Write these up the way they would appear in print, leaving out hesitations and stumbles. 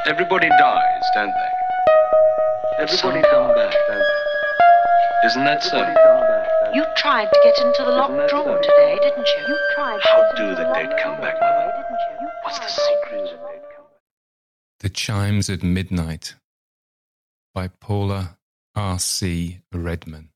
Everybody dies, don't they? Everybody come back, don't they? Isn't that so? You tried to get into the locked room today, didn't you? How do the dead come back, Mother? What's the secret? The Chimes at Midnight by Paula R.C. Redman.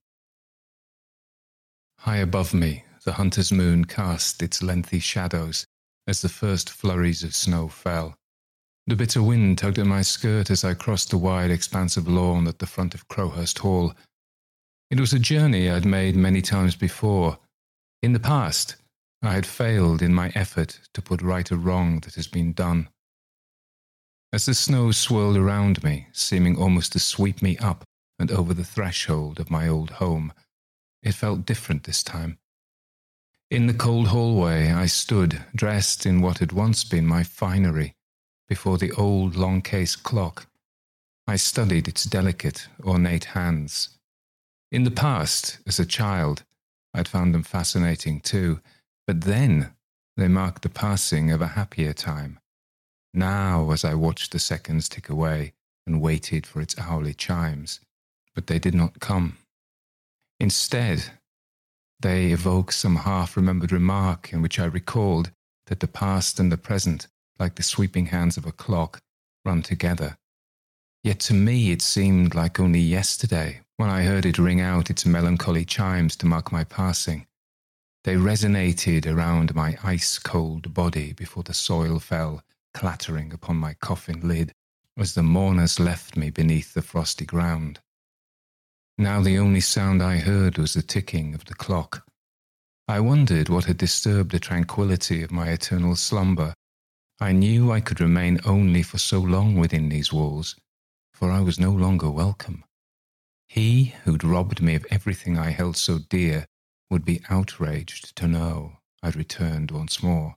High above me, the hunter's moon cast its lengthy shadows as the first flurries of snow fell. The bitter wind tugged at my skirt as I crossed the wide expanse of lawn at the front of Crowhurst Hall. It was a journey I'd made many times before. In the past, I had failed in my effort to put right a wrong that has been done. As the snow swirled around me, seeming almost to sweep me up and over the threshold of my old home, it felt different this time. In the cold hallway, I stood, dressed in what had once been my finery, before the old long-case clock. I studied its delicate, ornate hands. In the past, as a child, I'd found them fascinating too, but then they marked the passing of a happier time. Now, as I watched the seconds tick away and waited for its hourly chimes, but they did not come. Instead, they evoked some half-remembered remark in which I recalled that the past and the present, like the sweeping hands of a clock, run together. Yet to me it seemed like only yesterday when I heard it ring out its melancholy chimes to mark my passing. They resonated around my ice-cold body before the soil fell, clattering upon my coffin lid, as the mourners left me beneath the frosty ground. Now the only sound I heard was the ticking of the clock. I wondered what had disturbed the tranquillity of my eternal slumber. I knew I could remain only for so long within these walls, for I was no longer welcome. He who'd robbed me of everything I held so dear would be outraged to know I'd returned once more.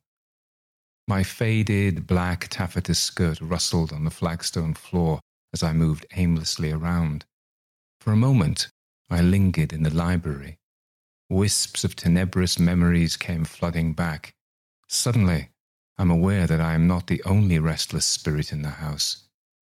My faded black taffeta skirt rustled on the flagstone floor as I moved aimlessly around. For a moment, I lingered in the library. Wisps of tenebrous memories came flooding back. Suddenly, I'm aware that I am not the only restless spirit in the house.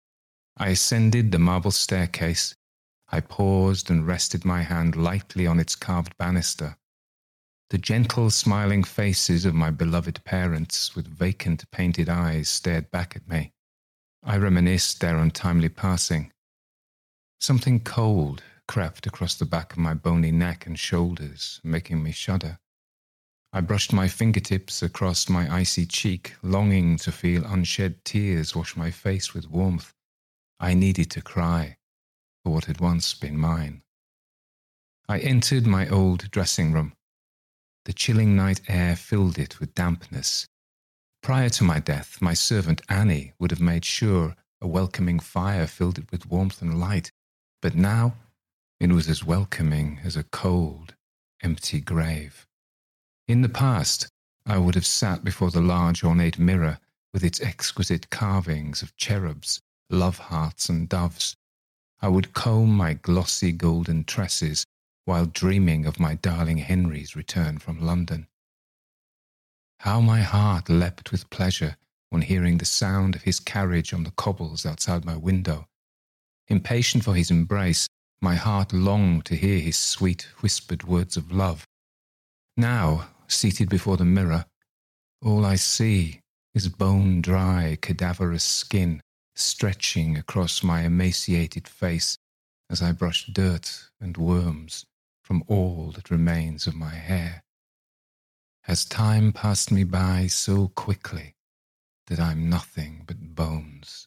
I ascended the marble staircase. I paused and rested my hand lightly on its carved banister. The gentle, smiling faces of my beloved parents with vacant, painted eyes stared back at me. I reminisced their untimely passing. Something cold crept across the back of my bony neck and shoulders, making me shudder. I brushed my fingertips across my icy cheek, longing to feel unshed tears wash my face with warmth. I needed to cry for what had once been mine. I entered my old dressing room. The chilling night air filled it with dampness. Prior to my death, my servant Annie would have made sure a welcoming fire filled it with warmth and light, but now it was as welcoming as a cold, empty grave. In the past, I would have sat before the large ornate mirror with its exquisite carvings of cherubs, love hearts and doves. I would comb my glossy golden tresses while dreaming of my darling Henry's return from London. How my heart leapt with pleasure on hearing the sound of his carriage on the cobbles outside my window. Impatient for his embrace, my heart longed to hear his sweet whispered words of love. Now, seated before the mirror, all I see is bone-dry, cadaverous skin stretching across my emaciated face as I brush dirt and worms from all that remains of my hair. Has time passed me by so quickly that I'm nothing but bones?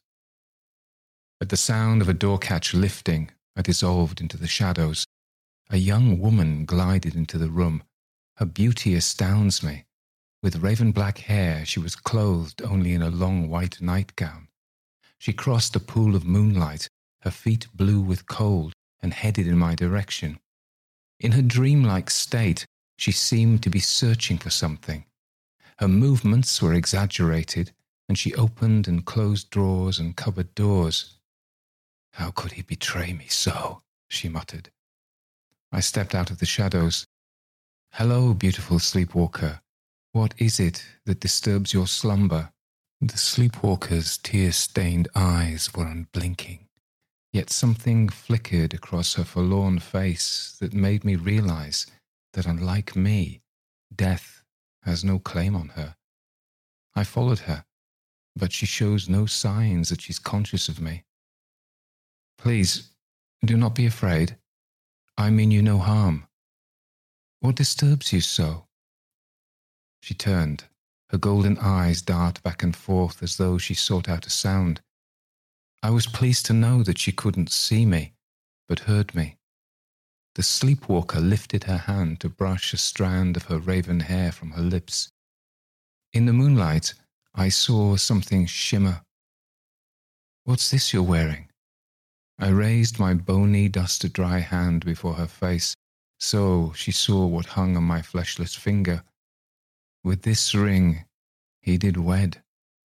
At the sound of a door catch lifting, I dissolved into the shadows. A young woman glided into the room. Her beauty astounds me. With raven-black hair, she was clothed only in a long white nightgown. She crossed a pool of moonlight, her feet blue with cold, and headed in my direction. In her dreamlike state, she seemed to be searching for something. Her movements were exaggerated, and she opened and closed drawers and cupboard doors. "How could he betray me so?" she muttered. I stepped out of the shadows. "Hello, beautiful sleepwalker. What is it that disturbs your slumber?" The sleepwalker's tear-stained eyes were unblinking, yet something flickered across her forlorn face that made me realize that, unlike me, death has no claim on her. I followed her, but she shows no signs that she's conscious of me. Please, do not be afraid. I mean you no harm. What disturbs you so? She turned. Her golden eyes dart back and forth as though she sought out a sound. I was pleased to know that she couldn't see me, but heard me. The sleepwalker lifted her hand to brush a strand of her raven hair from her lips. In the moonlight, I saw something shimmer. What's this you're wearing? I raised my bony, dust-dry hand before her face, so she saw what hung on my fleshless finger. With this ring, he did wed.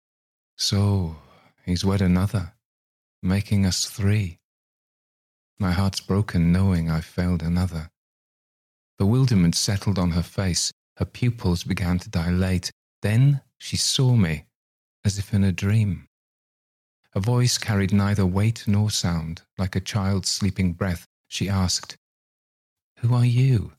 So he's wed another, making us 3. My heart's broken knowing I've failed another. Bewilderment settled on her face. Her pupils began to dilate. Then she saw me, as if in a dream. Her voice carried neither weight nor sound. Like a child's sleeping breath, she asked, "Who are you?"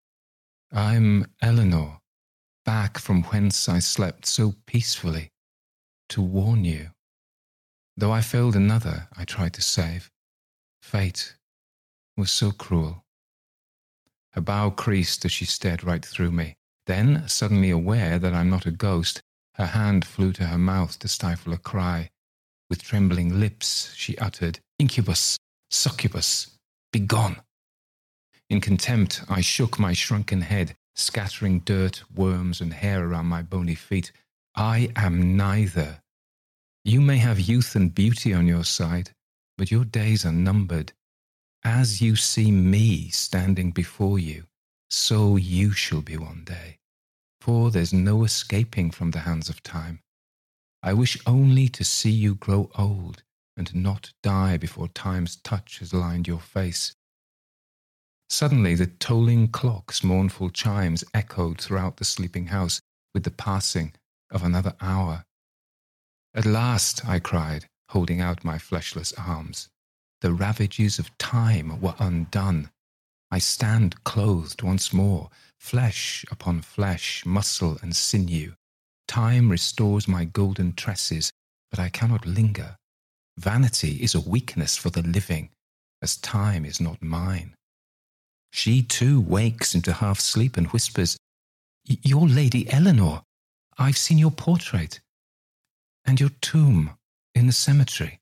"I'm Eleanor, back from whence I slept so peacefully, to warn you. Though I failed another I tried to save. Fate was so cruel." Her brow creased as she stared right through me. Then, suddenly aware that I'm not a ghost, her hand flew to her mouth to stifle a cry. With trembling lips, she uttered, "Incubus, succubus, begone!" In contempt, I shook my shrunken head, scattering dirt, worms, and hair around my bony feet. I am neither. You may have youth and beauty on your side, but your days are numbered. As you see me standing before you, so you shall be one day. For there's no escaping from the hands of time. I wish only to see you grow old and not die before time's touch has lined your face. Suddenly the tolling clock's mournful chimes echoed throughout the sleeping house with the passing of another hour. "At last," I cried, holding out my fleshless arms. The ravages of time were undone. I stand clothed once more, flesh upon flesh, muscle and sinew. Time restores my golden tresses, but I cannot linger. Vanity is a weakness for the living, as time is not mine. She too wakes into half sleep and whispers, "You're Lady Eleanor. I've seen your portrait. And your tomb in the cemetery.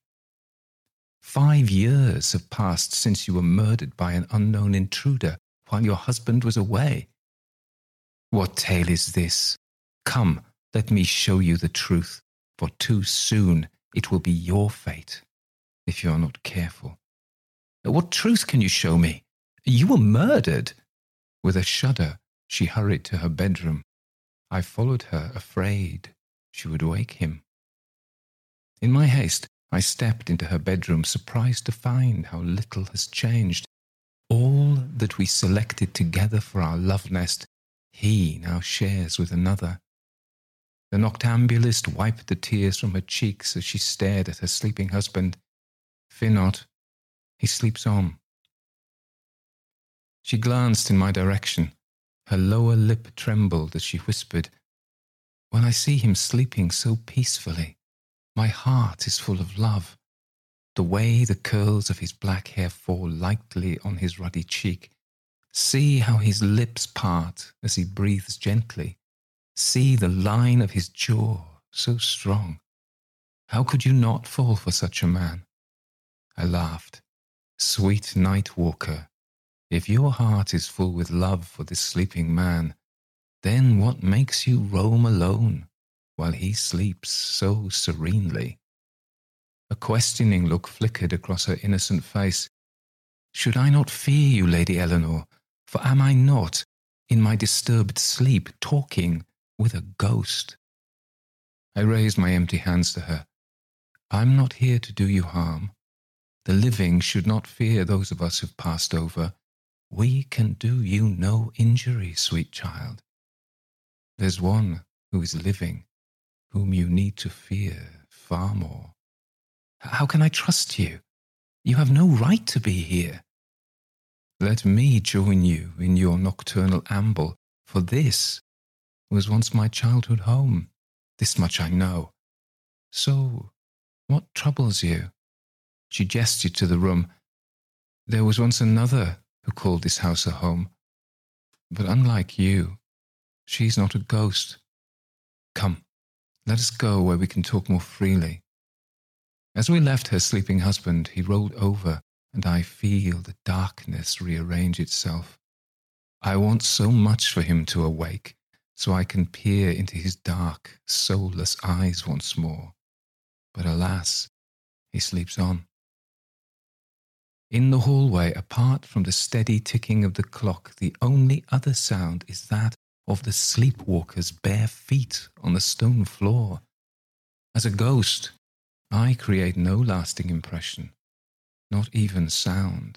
5 years have passed since you were murdered by an unknown intruder while your husband was away. What tale is this? Come, let me show you the truth, for too soon it will be your fate, if you are not careful." "What truth can you show me? You were murdered." With a shudder, she hurried to her bedroom. I followed her, afraid she would wake him. In my haste, I stepped into her bedroom, surprised to find how little has changed. All that we selected together for our love nest, he now shares with another. The noctambulist wiped the tears from her cheeks as she stared at her sleeping husband. "Fear not, he sleeps on." She glanced in my direction. Her lower lip trembled as she whispered, "When I see him sleeping so peacefully, my heart is full of love. The way the curls of his black hair fall lightly on his ruddy cheek. See how his lips part as he breathes gently. See the line of his jaw, so strong. How could you not fall for such a man?" I laughed. "Sweet night walker, if your heart is full with love for this sleeping man, then what makes you roam alone while he sleeps so serenely?" A questioning look flickered across her innocent face. "Should I not fear you, Lady Eleanor? For am I not, in my disturbed sleep, talking with a ghost?" I raised my empty hands to her. "I'm not here to do you harm. The living should not fear those of us who've passed over. We can do you no injury, sweet child. There's one who is living, whom you need to fear far more. How can I trust you? You have no right to be here. Let me join you in your nocturnal amble, for this was once my childhood home. This much I know. So, what troubles you? She gestured to the room. There was once another who called this house a home. But unlike you, she's not a ghost. Come, let us go where we can talk more freely. As we left her sleeping husband, he rolled over, and I feel the darkness rearrange itself. I want so much for him to awake, so I can peer into his dark, soulless eyes once more. But alas, he sleeps on. In the hallway, apart from the steady ticking of the clock, the only other sound is that of the sleepwalker's bare feet on the stone floor. As a ghost, I create no lasting impression, not even sound.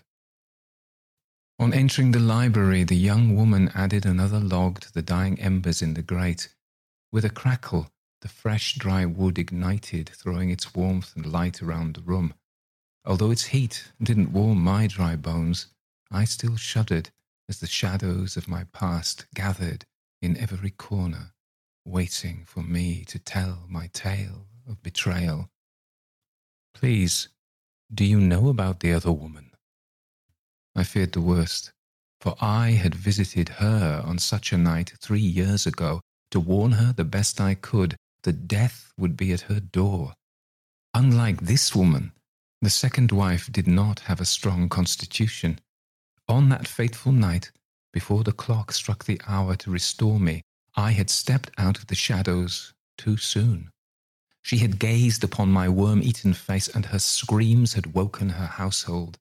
On entering the library, the young woman added another log to the dying embers in the grate. With a crackle, the fresh, dry wood ignited, throwing its warmth and light around the room. Although its heat didn't warm my dry bones, I still shuddered as the shadows of my past gathered in every corner, waiting for me to tell my tale of betrayal. Please, do you know about the other woman? I feared the worst, for I had visited her on such a night 3 years ago to warn her the best I could that death would be at her door. Unlike this woman, the second wife did not have a strong constitution. On that fateful night, before the clock struck the hour to restore me, I had stepped out of the shadows too soon. She had gazed upon my worm-eaten face, and her screams had woken her household.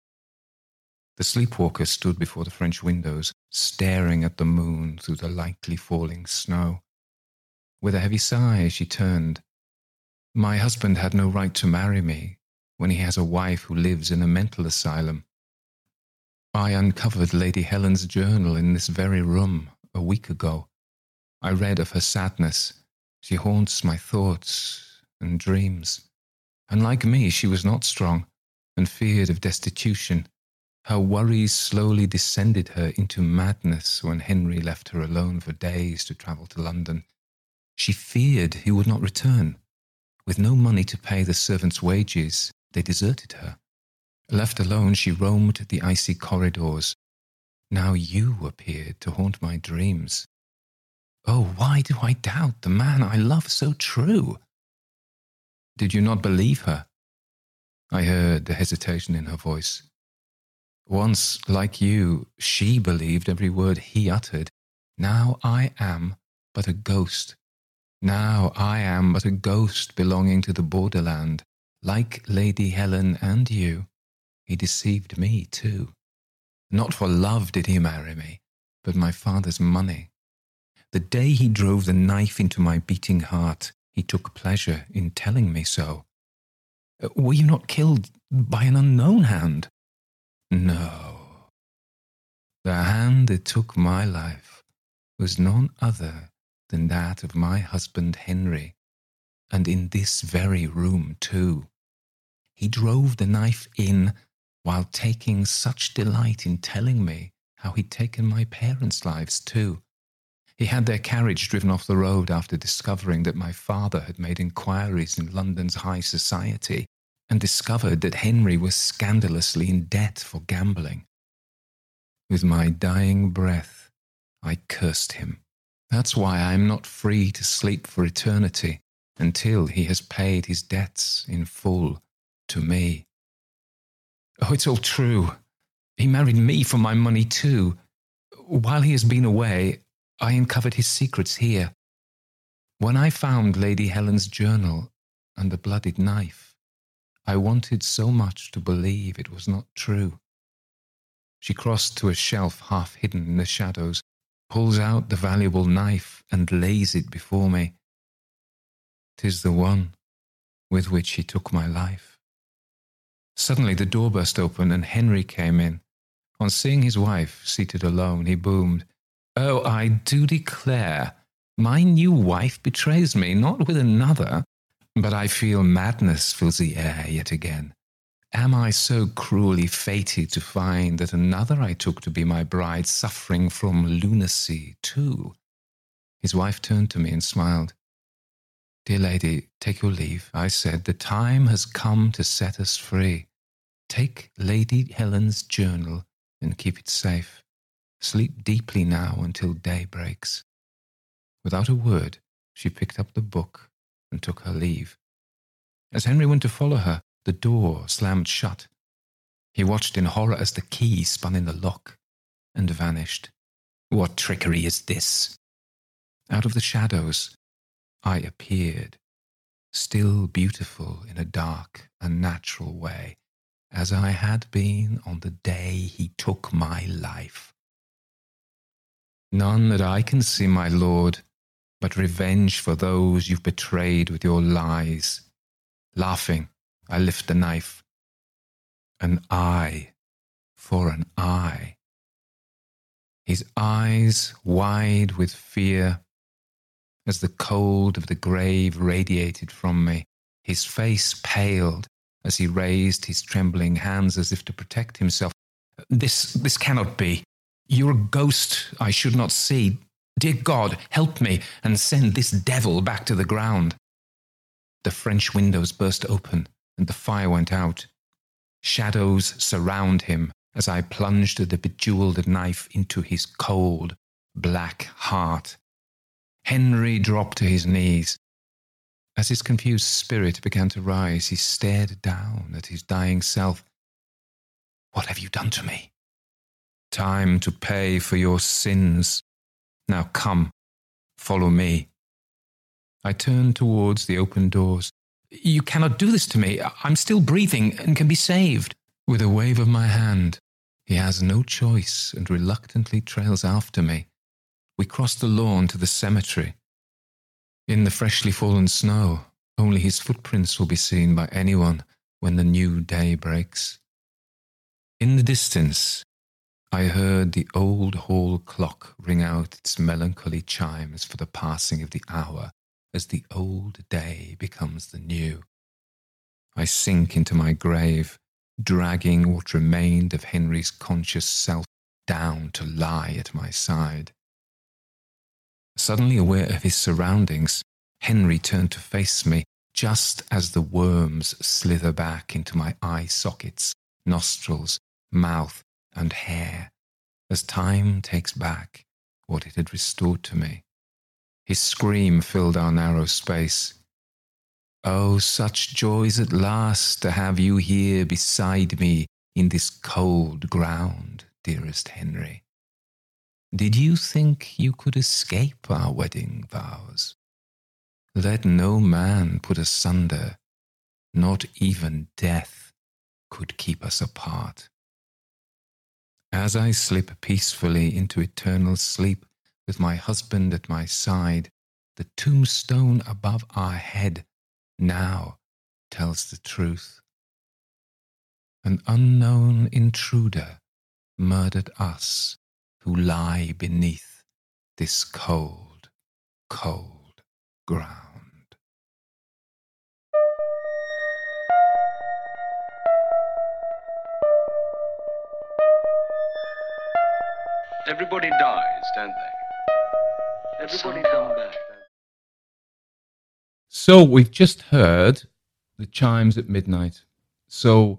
The sleepwalker stood before the French windows, staring at the moon through the lightly falling snow. With a heavy sigh, she turned. My husband had no right to marry me when he has a wife who lives in a mental asylum. I uncovered Lady Helen's journal in this very room a week ago. I read of her sadness. She haunts my thoughts and dreams. Unlike me, she was not strong and feared of destitution. Her worries slowly descended her into madness when Henry left her alone for days to travel to London. She feared he would not return. With no money to pay the servants' wages, they deserted her. Left alone, she roamed the icy corridors. Now you appeared to haunt my dreams. Oh, why do I doubt the man I love so true? Did you not believe her? I heard the hesitation in her voice. Once, like you, she believed every word he uttered. Now I am but a ghost. Now I am but a ghost belonging to the borderland. Like Lady Helen and you, he deceived me too. Not for love did he marry me, but my father's money. The day he drove the knife into my beating heart, he took pleasure in telling me so. Were you not killed by an unknown hand? No. The hand that took my life was none other than that of my husband Henry, and in this very room too. He drove the knife in while taking such delight in telling me how he'd taken my parents' lives too. He had their carriage driven off the road after discovering that my father had made inquiries in London's high society and discovered that Henry was scandalously in debt for gambling. With my dying breath, I cursed him. That's why I am not free to sleep for eternity until he has paid his debts in full to me. Oh, it's all true. He married me for my money too. While he has been away, I uncovered his secrets here. When I found Lady Helen's journal and the bloodied knife, I wanted so much to believe it was not true. She crossed to a shelf half hidden in the shadows, pulls out the valuable knife and lays it before me. 'Tis the one with which he took my life. Suddenly the door burst open and Henry came in. On seeing his wife seated alone, he boomed, "Oh, I do declare, My new wife betrays me, not with another, but I feel madness fills the air yet again. Am I so cruelly fated to find that another I took to be my bride suffering from lunacy too? His wife turned to me and smiled. Dear lady, take your leave. I said, the time has come to set us free. Take Lady Helen's journal and keep it safe. Sleep deeply now until day breaks. Without a word, she picked up the book and took her leave. As Henry went to follow her, the door slammed shut. He watched in horror as the key spun in the lock and vanished. What trickery is this? Out of the shadows, I appeared, still beautiful in a dark, unnatural way, as I had been on the day he took my life. None that I can see, my lord, but revenge for those you've betrayed with your lies. Laughing, I lift the knife. An eye for an eye. His eyes wide with fear, as the cold of the grave radiated from me. His face paled as he raised his trembling hands as if to protect himself. This cannot be. You're a ghost I should not see. Dear God, help me and send this devil back to the ground. The French windows burst open and the fire went out. Shadows surround him as I plunged the bejeweled knife into his cold, black heart. Henry dropped to his knees. As his confused spirit began to rise, he stared down at his dying self. What have you done to me? Time to pay for your sins. Now come, follow me. I turned towards the open doors. You cannot do this to me. I'm still breathing and can be saved. With a wave of my hand, he has no choice and reluctantly trails after me. We cross the lawn to the cemetery. In the freshly fallen snow, only his footprints will be seen by anyone when the new day breaks. In the distance, I heard the old hall clock ring out its melancholy chimes for the passing of the hour as the old day becomes the new. I sink into my grave, dragging what remained of Henry's conscious self down to lie at my side. Suddenly aware of his surroundings, Henry turned to face me just as the worms slither back into my eye sockets, nostrils, mouth, and hair, as time takes back what it had restored to me. His scream filled our narrow space. Oh, such joys at last to have you here beside me in this cold ground, dearest Henry. Did you think you could escape our wedding vows? Let no man put asunder, not even death could keep us apart. As I slip peacefully into eternal sleep with my husband at my side, the tombstone above our head now tells the truth. An unknown intruder murdered us who lie beneath this cold, cold ground. Everybody dies, don't they? Everybody come back. So we've just heard the chimes at midnight. So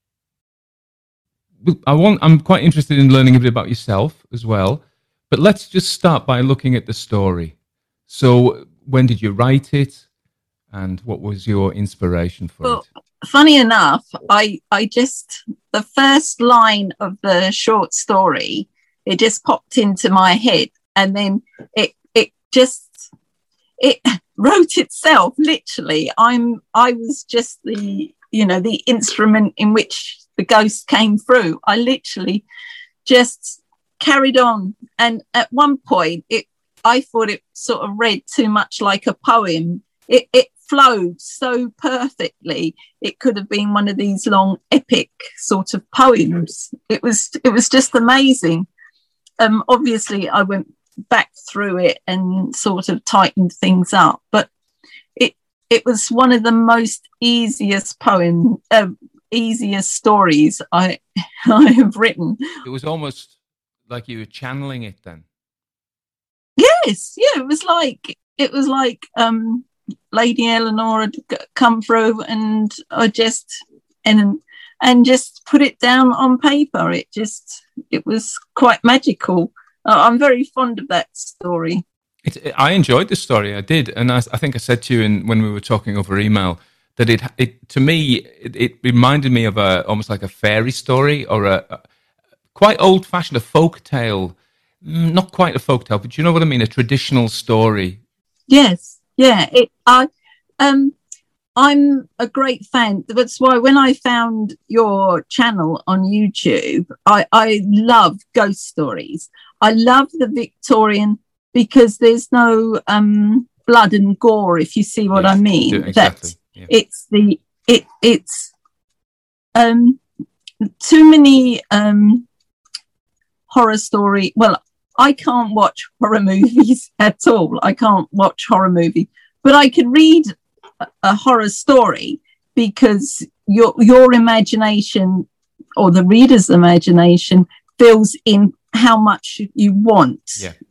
I'm quite interested in learning a bit about yourself as well. But let's just start by looking at the story. So when did you write it, and what was your inspiration for it? Funny enough, I just, the first line of the short story, it just popped into my head, and then it wrote itself, literally. I was just the instrument in which the ghost came through. I literally just carried on, and at one point I thought it sort of read too much like a poem. It flowed so perfectly. It could have been one of these long epic sort of poems. It was just amazing. Obviously I went back through it and sort of tightened things up. But it was one of the most easiest stories I have written. It was almost like you were channeling it then. Yes, yeah, it was like Lady Eleanor had come through, and I just and just put it down on paper. It was quite magical. I'm very fond of that story. I enjoyed the story. I did, and I think I said to you when we were talking over email that it to me it reminded me of almost like a fairy story or a quite old fashioned, a folk tale. Not quite a folk tale, but you know what I mean, a traditional story. Yes, yeah. I'm a great fan. That's why when I found your channel on YouTube, I love ghost stories. I love the Victorian because there's no blood and gore, if you see what I mean. Exactly. It's too many horror story. Well, I can't watch horror movies at all. I can't watch horror movies, but I can read a horror story because your imagination or the reader's imagination fills in how much you want,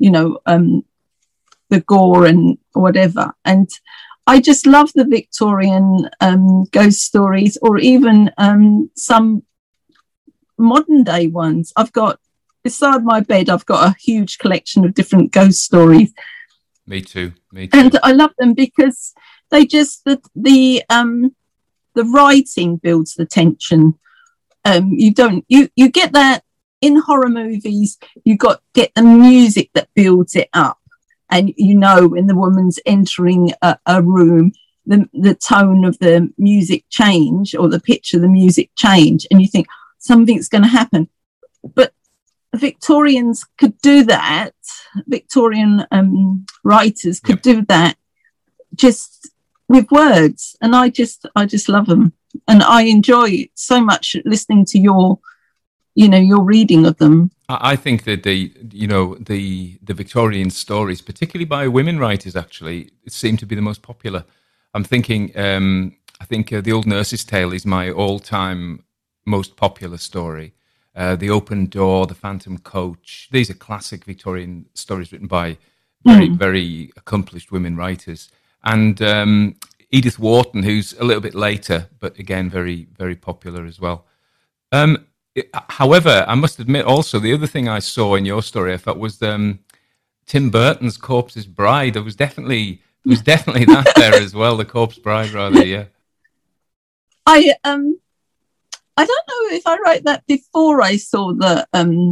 the gore and whatever. And I just love the Victorian ghost stories, or even some modern day ones. Beside my bed, I've got a huge collection of different ghost stories. Me too. And I love them because they just the writing builds the tension. You get that in horror movies. You get the music that builds it up, and when the woman's entering a room, the tone of the music change, or the pitch of the music change, and you think something's going to happen. But Victorians could do that. Victorian writers could do that just with words, and I just love them, and I enjoy so much listening to your reading of them. I think that the Victorian stories, particularly by women writers, actually seem to be the most popular. I'm thinking, I think The Old Nurse's Tale is my all-time most popular story. The Open Door, The Phantom Coach. These are classic Victorian stories written by very, very accomplished women writers. And Edith Wharton, who's a little bit later, but again, very, very popular as well. However, I must admit also, the other thing I saw in your story, I thought, was Tim Burton's Corpse's Bride. There was definitely that there as well, the Corpse Bride, rather, yeah. I don't know if I wrote that before I saw the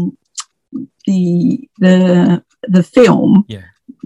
film. Yeah.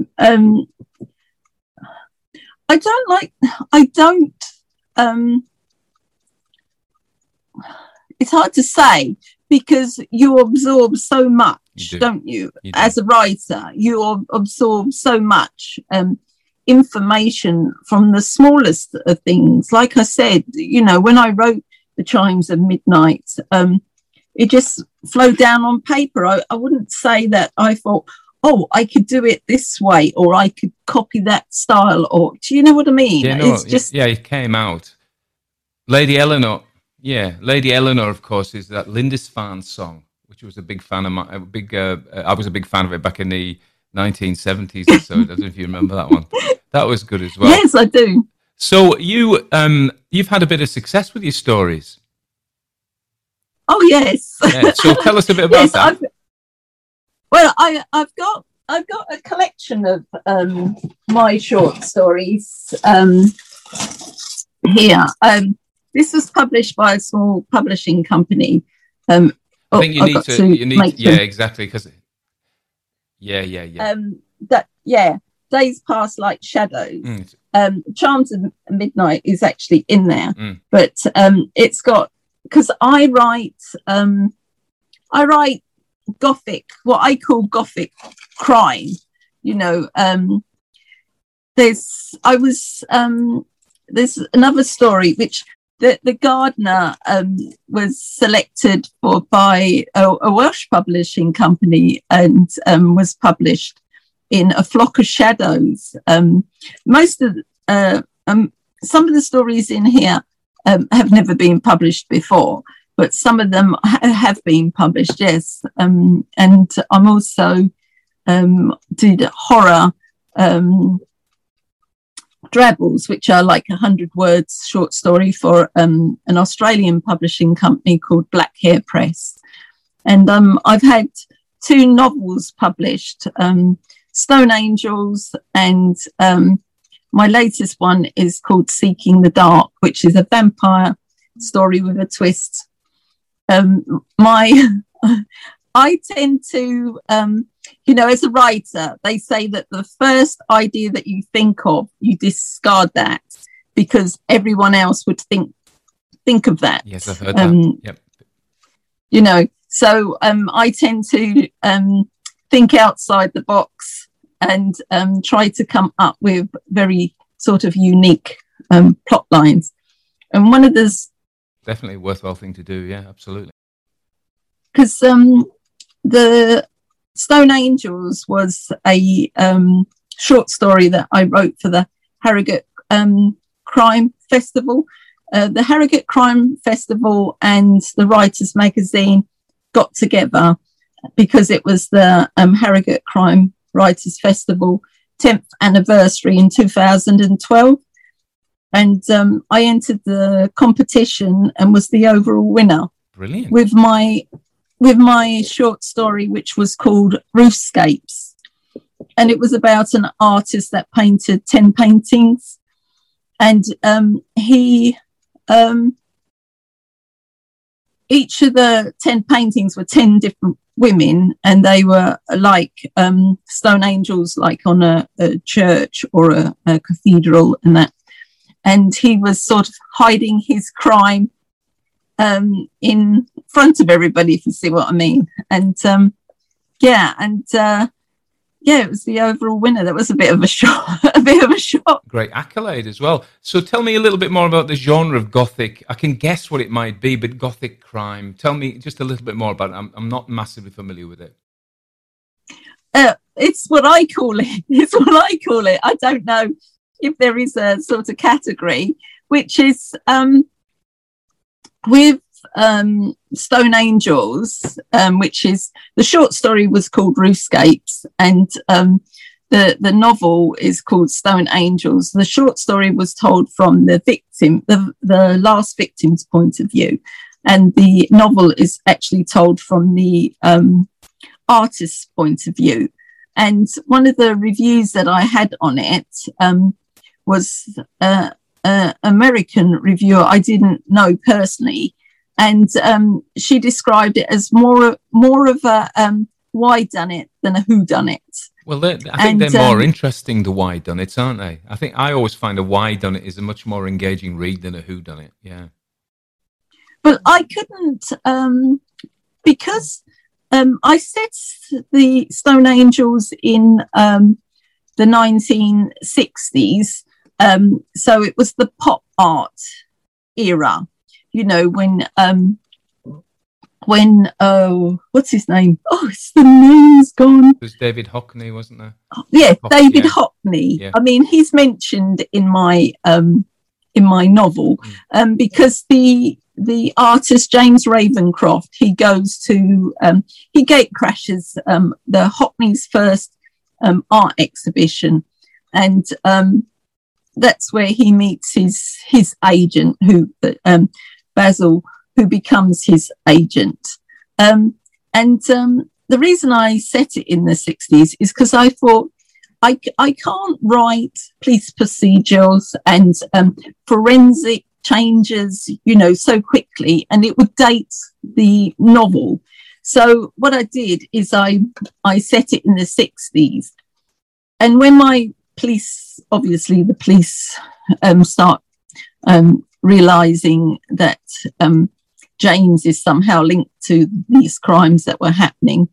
It's hard to say because you absorb so much, don't you? As a writer, you absorb so much information from the smallest of things. Like I said, when I wrote The Chimes of Midnight, it just flowed down on paper. I wouldn't say that I thought, I could do it this way, or I could copy that style, or do you know what I mean? Yeah, no, it came out. Lady Eleanor, of course, is that Lindisfarne song, which was a big fan of I was a big fan of it back in the 1970s or so. I don't know if you remember that one. That was good as well. Yes, I do. So you've had a bit of success with your stories. Oh yes. Yeah, so tell us a bit about that. I've got a collection of my short stories here. This was published by a small publishing company. I think you need exactly, because Days Pass Like Shadows. Charms of Midnight is actually in there, but it's got, because I write Gothic, what I call Gothic crime. There's another story which the Gardener was selected by a Welsh publishing company and was published. in A Flock of Shadows. Some of the stories in here have never been published before, but some of them have been published, yes. And I'm also did horror Drabbles, which are like 100 words short story for an Australian publishing company called Black Hair Press. And I've had 2 novels published, Stone Angels, and my latest one is called Seeking the Dark, which is a vampire story with a twist. I tend to, as a writer, they say that the first idea that you think of, you discard that because everyone else would think of that. Yes, I've heard that. Yep. So I tend to think outside the box and try to come up with very sort of unique plot lines. And one of those... Definitely a worthwhile thing to do, yeah, absolutely. Because the Stone Angels was a short story that I wrote for the Harrogate Crime Festival. The Harrogate Crime Festival and the Writers' Magazine got together because it was the Harrogate Crime Writers' Festival 10th anniversary in 2012. And I entered the competition and was the overall winner. Brilliant. With my short story, which was called Roofscapes. And it was about an artist that painted 10 paintings. And each of the 10 paintings were 10 different women, and they were like stone angels, like on a church or a cathedral and that. And he was sort of hiding his crime in front of everybody, if you see what I mean. And it was the overall winner. That was a bit of a shock. Great accolade as well. So tell me a little bit more about the genre of Gothic. I can guess what it might be, but Gothic crime. Tell me just a little bit more about it. I'm not massively familiar with it. It's what I call it. I don't know if there is a sort of category, which is with Stone Angels, which is the short story was called Roofscapes, and the novel is called Stone Angels. The short story was told from the victim, the last victim's point of view, and the novel is actually told from the artist's point of view. And one of the reviews that I had on it was an American reviewer I didn't know personally. And she described it as more of a why done it than a who done it. Well, I think they're more interesting, the why done it, aren't they? I think I always find a why done it is a much more engaging read than a who done it. Yeah. But I couldn't because I set the Stone Angels in the 1960s, so it was the pop art era. When what's his name? Oh, the name's gone. It was David Hockney, wasn't there? Yeah, David Hockney. Yeah. I mean, he's mentioned in my novel, because the artist James Ravencroft, he goes to he gate crashes the Hockney's first art exhibition, and that's where he meets his agent, who Basil, who becomes his agent. And the reason I set it in the 60s is because I thought I can't write police procedures and forensic changes, so quickly, and it would date the novel. So what I did is I set it in the 60s. And when the police start realizing that James is somehow linked to these crimes that were happening,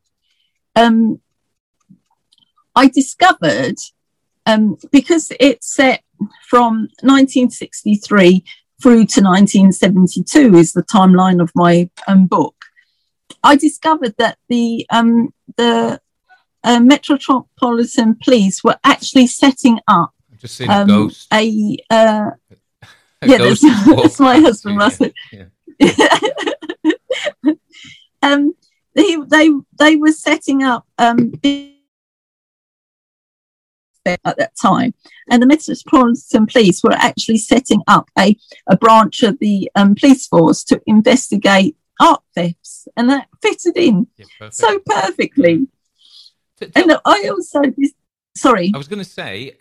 I discovered, because it's set from 1963 through to 1972 is the timeline of my book, I discovered that the Metropolitan Police were actually setting up I've just seen a ghost. Ghost that's my husband, Russell. Yeah. They were setting up at that time, and the Metropolitan Police were actually setting up a branch of the police force to investigate art thefts, and that fitted in so perfectly. And I also, sorry, I was going to say,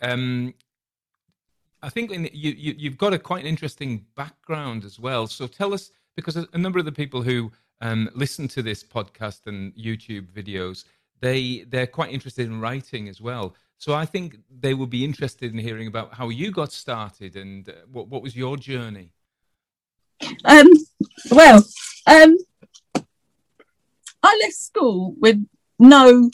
I think you've got quite an interesting background as well. So tell us, because a number of the people who listen to this podcast and YouTube videos, they're quite interested in writing as well. So I think they will be interested in hearing about how you got started and what was your journey. I left school with no,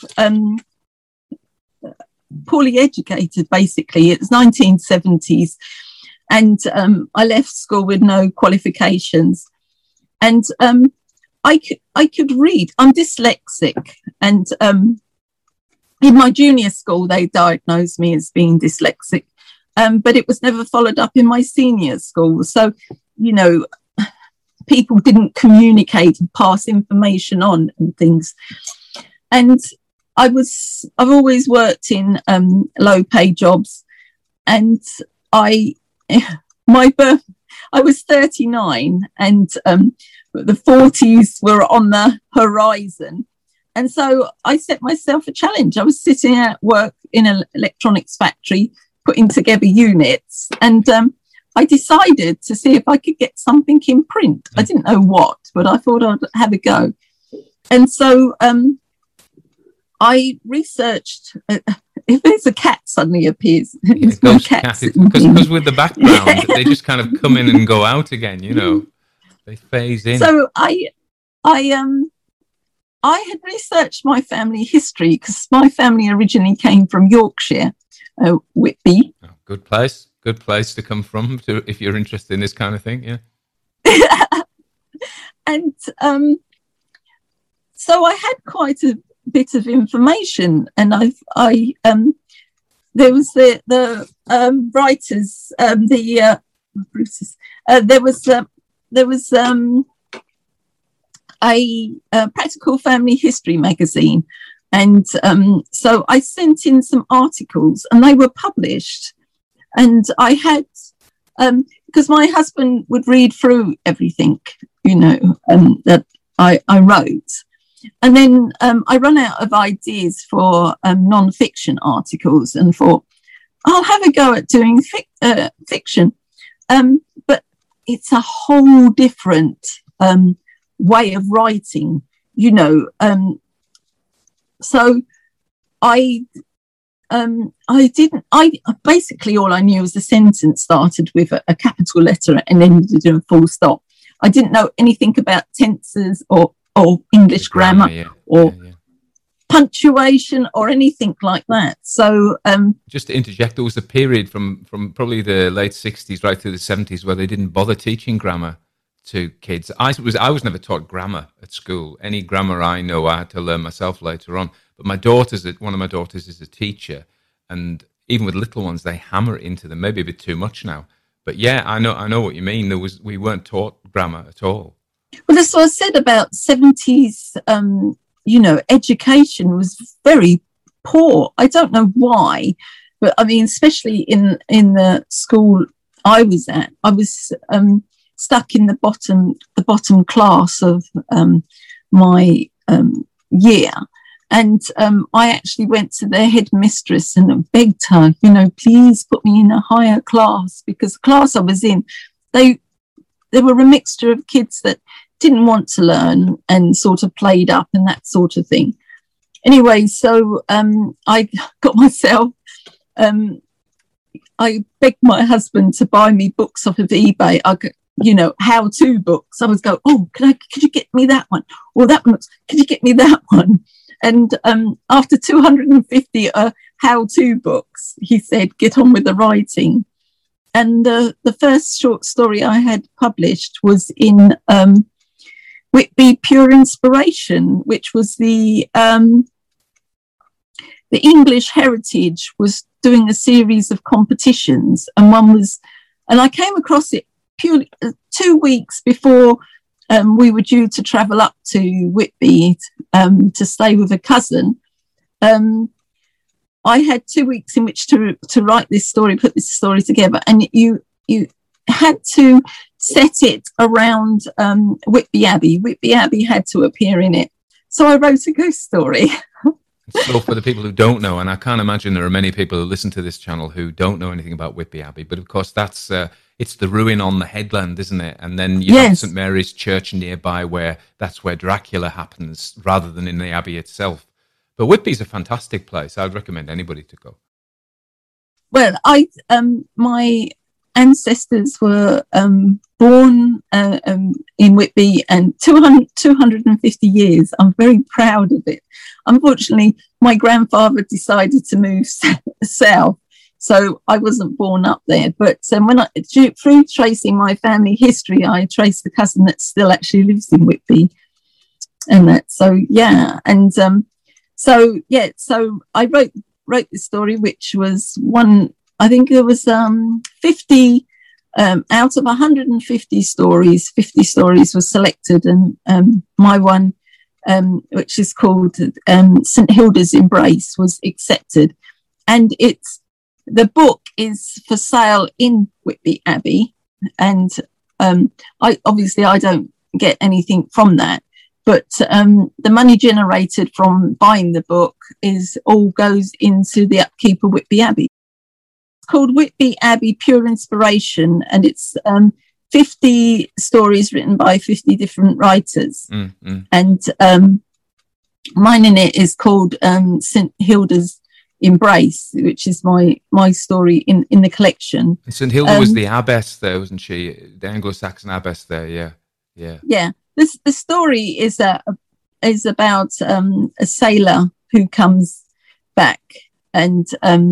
poorly educated, basically. It's 1970s, and I left school with no qualifications, and I could read. I'm dyslexic, and in my junior school they diagnosed me as being dyslexic, but it was never followed up in my senior school. So, you know, people didn't communicate and pass information on and things. And I've always worked in low paid jobs, and I was 39, and the 40s were on the horizon. And so I set myself a challenge. I was sitting at work in an electronics factory, putting together units, and I decided to see if I could get something in print. I didn't know what, but I thought I'd have a go. And so I researched, if there's a cat suddenly appears, it's my cat. Because with the background, they just kind of come in and go out again, you know, they phase in. So I had researched my family history, because my family originally came from Yorkshire, Whitby. Oh, good place to come from if you're interested in this kind of thing, yeah. And so I had quite a bit of information, and there was the writers, Bruce's. There was a practical family history magazine, and so I sent in some articles, and they were published. And I had, because my husband would read through everything, you know, that I wrote. And then I run out of ideas for non-fiction articles, and thought, I'll have a go at doing fiction. But it's a whole different way of writing, you know. So I basically all I knew was the sentence started with a capital letter and ended in a full stop. I didn't know anything about tenses or English grammar, or punctuation or anything like that. So just to interject, there was a period from probably the late 60s right through the 70s where they didn't bother teaching grammar to kids. I was never taught grammar at school. Any grammar I know I had to learn myself later on. But one of my daughters is a teacher, and even with little ones, they hammer it into them. Maybe a bit too much now. But yeah, I know what you mean. We weren't taught grammar at all. Well, that's what I said about 70s. You know, education was very poor. I don't know why, but I mean, especially in the school I was at, I was stuck in the bottom class of my year. And I actually went to their headmistress and begged her, you know, please put me in a higher class, because the class I was in, they were a mixture of kids that didn't want to learn and sort of played up and that sort of thing. Anyway, so I got myself, I begged my husband to buy me books off of eBay. You know, how-to books. I was go, oh, could you get me that one? Or that one, could you get me that one? And after 250 how-to books, he said, get on with the writing. And the first short story I had published was in Whitby Pure Inspiration, which was the the English Heritage was doing a series of competitions, and I came across it purely 2 weeks before we were due to travel up to Whitby to stay with a cousin. I had 2 weeks in which to write this story, put this story together, and you had to set it around Whitby Abbey. Whitby Abbey had to appear in it. So I wrote a ghost story. So for the people who don't know, and I can't imagine there are many people who listen to this channel who don't know anything about Whitby Abbey, but of course that's it's the ruin on the headland, isn't it? And then you have St Mary's Church nearby, that's where Dracula happens, rather than in the Abbey itself. But Whitby's a fantastic place. I'd recommend anybody to go. Well, my ancestors were born in Whitby, and 250 years. I'm very proud of it. Unfortunately, my grandfather decided to move south, so I wasn't born up there. But through tracing my family history, I traced the cousin that still actually lives in Whitby, and that. So yeah, and so I wrote this story, which was one. I think there was 50 out of 150 stories. 50 stories were selected, and my one, which is called St Hilda's Embrace, was accepted. And the book is for sale in Whitby Abbey, and I don't get anything from that. But the money generated from buying the book all goes into the upkeep of Whitby Abbey. It's called Whitby Abbey Pure Inspiration, and it's 50 stories written by 50 different writers. And mine in it is called St Hilda's Embrace, which is my story in the collection. St Hilda was the abbess there, wasn't she? The Anglo-Saxon abbess there, yeah. The story is about a sailor who comes back, and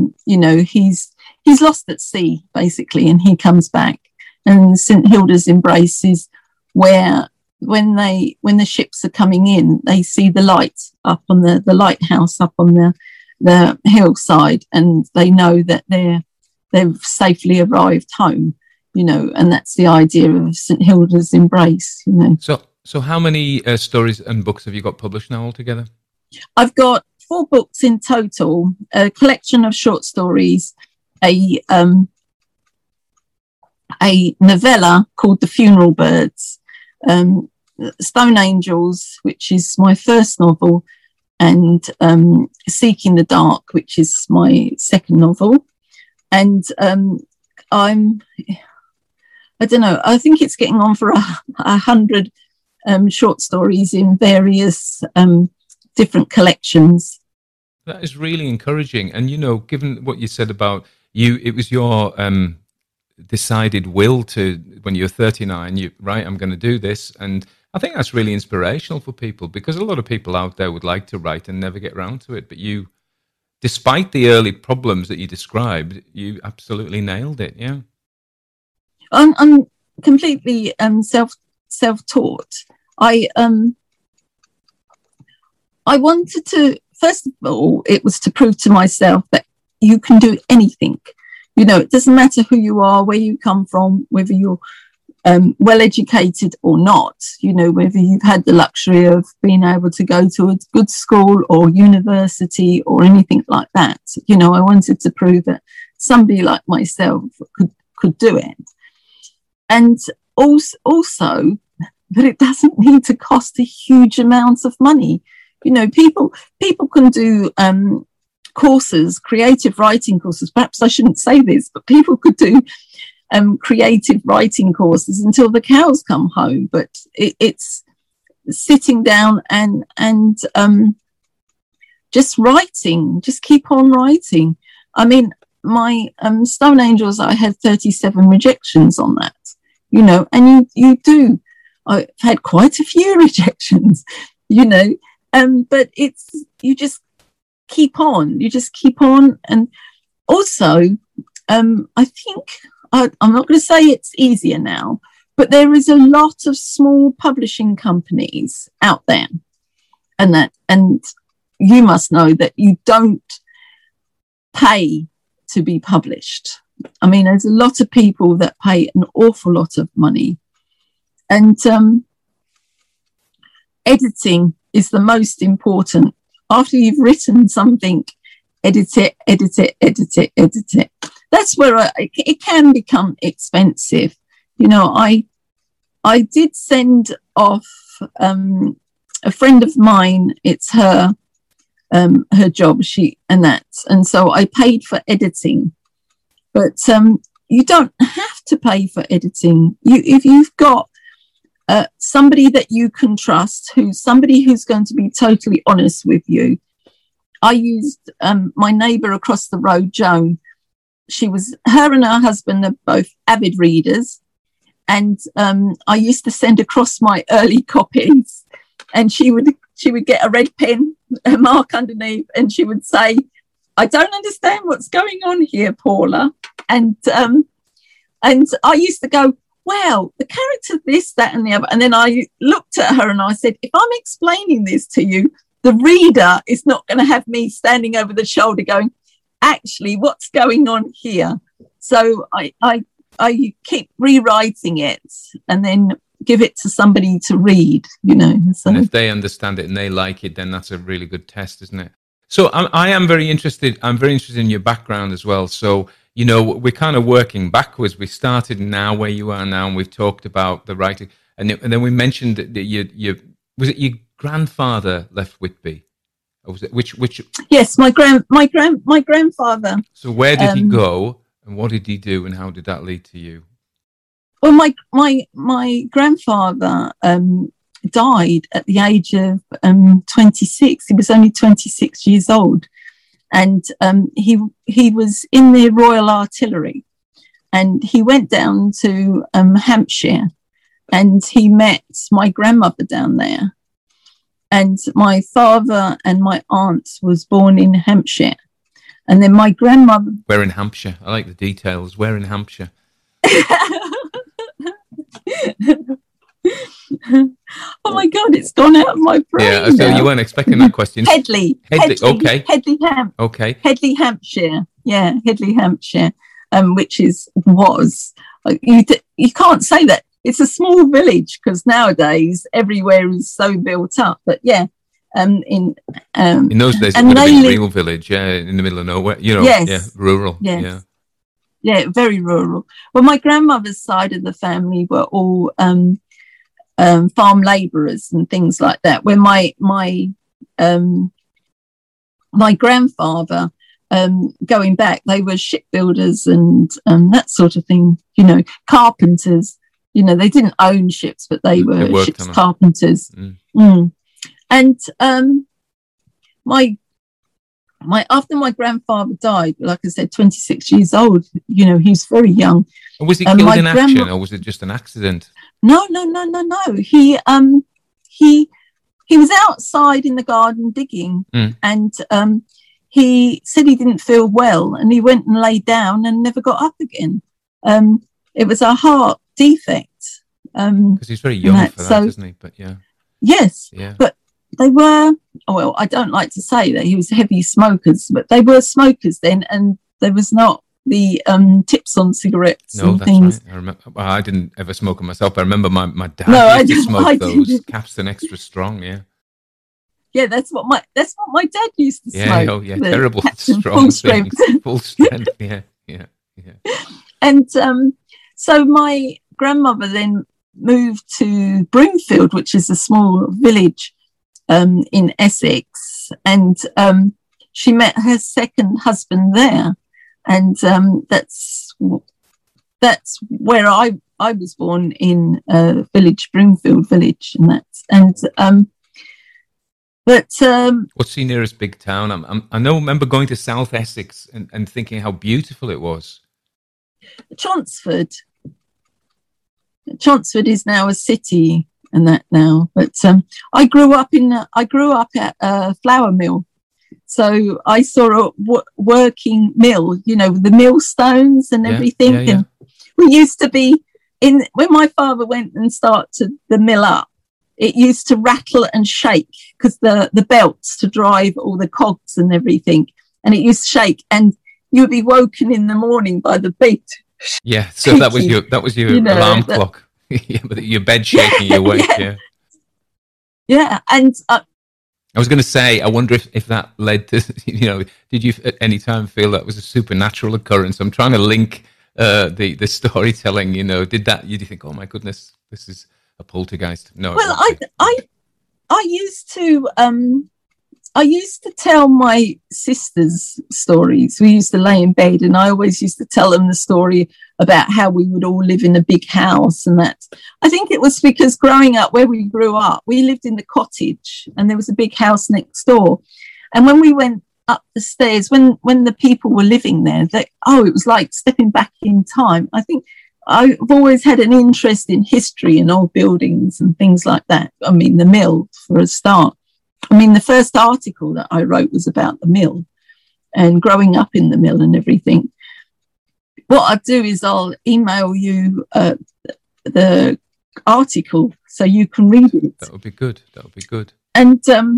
he's lost at sea basically, and he comes back. And St Hilda's Embrace is where when the ships are coming in, they see the light up on the lighthouse up on the hillside, and they know that they've safely arrived home. And that's the idea of St Hilda's Embrace. So how many stories and books have you got published now altogether? I've got 4 books in total, a collection of short stories, a novella called The Funeral Birds, Stone Angels, which is my first novel, and Seeking the Dark, which is my second novel. And I don't know, I think it's getting on for 100 short stories in various different collections. That is really encouraging. And, given what you said about it was your decided will to, when you're 39, I'm going to do this. And I think that's really inspirational for people, because a lot of people out there would like to write and never get around to it. But you, despite the early problems that you described, you absolutely nailed it. Yeah. I'm completely self-taught. I wanted to, first of all, it was to prove to myself that you can do anything. It doesn't matter who you are, where you come from, whether you're well-educated or not, whether you've had the luxury of being able to go to a good school or university or anything like that. I wanted to prove that somebody like myself could do it. And also that it doesn't need to cost a huge amount of money. People can do courses, creative writing courses. Perhaps I shouldn't say this, but people could do creative writing courses until the cows come home. But it's sitting down and just writing, just keep on writing. I mean, my Stone Angels, I had 37 rejections on that, and you do. I've had quite a few rejections, but you just keep on. You just keep on. And also, I think, I'm not going to say it's easier now, but there is a lot of small publishing companies out there. And you must know that you don't pay to be published. I mean, there's a lot of people that pay an awful lot of money. And editing is the most important. After you've written something, edit it, edit it, edit it, edit it. That's where it can become expensive. You know, I did send off a friend of mine. It's her job. And so I paid for editing. But you don't have to pay for editing. If you've got somebody that you can trust, who's going to be totally honest with you. I used my neighbour across the road, Joan. Her and her husband are both avid readers, and I used to send across my early copies, and she would get a red pen, a mark underneath, and she would say, "I don't understand what's going on here, Paula." And I used to go, "Well, the character this, that, and the other." And then I looked at her and I said, "If I'm explaining this to you, the reader is not going to have me standing over the shoulder going, actually, what's going on here?" So I keep rewriting it and then give it to somebody to read, you know. So. And if they understand it and they like it, then that's a really good test, isn't it? So I am very interested. I'm very interested in your background as well. So, you know, we're kind of working backwards. We started now where you are now, and we've talked about the writing. And then we mentioned that was it your grandfather left Whitby? Or was it which? Yes, my grandfather. So where did he go, and what did he do, and how did that lead to you? Well, my grandfather died at the age of 26. He was only 26 years old, and he was in the Royal Artillery, and he went down to Hampshire, and he met my grandmother down there. And my father and my aunt was born in Hampshire. And then my grandmother... Where in Hampshire? I like the details. Where in Hampshire? Oh my God, it's gone out of my brain. Yeah, so you weren't expecting that question. Headley. Okay. Okay. Headley, Hampshire. Yeah, Headley, Hampshire, which was... You can't say that. It's a small village because nowadays everywhere is so built up. But yeah, in those days it would have been a real village, yeah, in the middle of nowhere. You know, yes, yeah, rural. Yes. Yeah, very rural. Well, my grandmother's side of the family were all farm labourers and things like that. Where my grandfather, going back, they were shipbuilders and that sort of thing. You know, carpenters. You know, they didn't own ships, but they were ship's carpenters. And after my grandfather died, like I said, 26 years old, you know, he was very young. And was he killed in action, or was it just an accident? No. He was outside in the garden digging, and he said he didn't feel well, and he went and lay down and never got up again. It was a heart defect. Because he's very young for that, isn't he? But yeah. Yes. Yeah. But they were, well, I don't like to say that he was heavy smokers, but they were smokers then, and there was not the tips on cigarettes and things. Right. I remember. Well, I didn't ever smoke them myself, but I remember my dad used to smoke those Capstan Extra Strong, yeah. Yeah, that's what my dad used to smoke. Yeah, oh yeah, terrible strong things. Full strength, yeah. And so my grandmother then moved to Broomfield, which is a small village in Essex, and she met her second husband there, and that's where I was born, in village, Broomfield village, and that's but what's the nearest big town? I remember going to South Essex and thinking how beautiful it was. Chelmsford is now a city and that now, but I grew up at a flour mill, so I saw a working mill, you know, the millstones and everything. Yeah. And we used to be when my father went and started the mill up, it used to rattle and shake because the belts to drive all the cogs and everything, and it used to shake, and you'd be woken in the morning by the beat. Yeah, so that was your alarm clock. Yeah, but your bed shaking, you awake. Yeah. Yeah, and I was going to say, I wonder if that led to, did you at any time feel that was a supernatural occurrence? I'm trying to link the storytelling. Did you think, oh my goodness, this is a poltergeist? No. Well, I used to tell my sisters stories. We used to lay in bed, and I always used to tell them the story about how we would all live in a big house and that. I think it was because growing up where we grew up, we lived in the cottage and there was a big house next door. And when we went up the stairs, when the people were living there, it was like stepping back in time. I think I've always had an interest in history and old buildings and things like that. I mean, the mill, for a start. I mean, the first article that I wrote was about the mill and growing up in the mill and everything. What I'll do is I'll email you the article so you can read it. That would be good. And